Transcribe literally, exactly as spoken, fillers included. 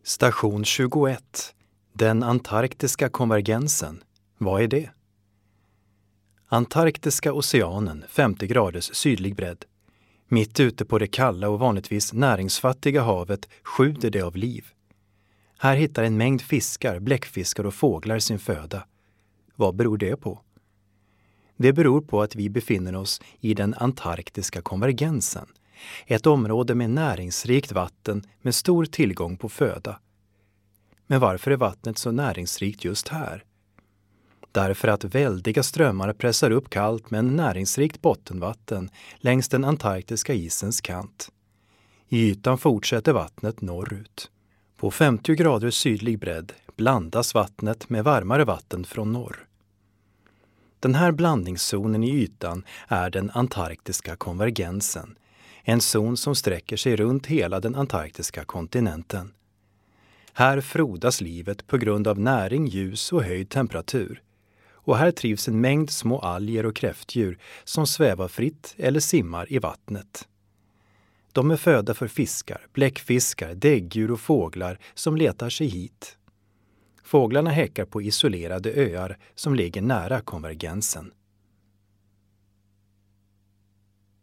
Station tjugoett. Den antarktiska konvergensen. Vad är det? Antarktiska oceanen, femtio graders sydlig bredd. Mitt ute på det kalla och vanligtvis näringsfattiga havet sjuder det av liv. Här hittar en mängd fiskar, bläckfiskar och fåglar sin föda. Vad beror det på? Det beror på att vi befinner oss i den antarktiska konvergensen. Ett område med näringsrikt vatten med stor tillgång på föda. Men varför är vattnet så näringsrikt just här? Därför att väldiga strömmar pressar upp kallt men näringsrikt bottenvatten längs den antarktiska isens kant. I ytan fortsätter vattnet norrut. På femtio grader sydlig bredd blandas vattnet med varmare vatten från norr. Den här blandningszonen i ytan är den antarktiska konvergensen. En zon som sträcker sig runt hela den antarktiska kontinenten. Här frodas livet på grund av näring, ljus och höjd temperatur. Och här trivs en mängd små alger och kräftdjur som svävar fritt eller simmar i vattnet. De är föda för fiskar, bläckfiskar, däggdjur och fåglar som letar sig hit. Fåglarna häckar på isolerade öar som ligger nära konvergensen.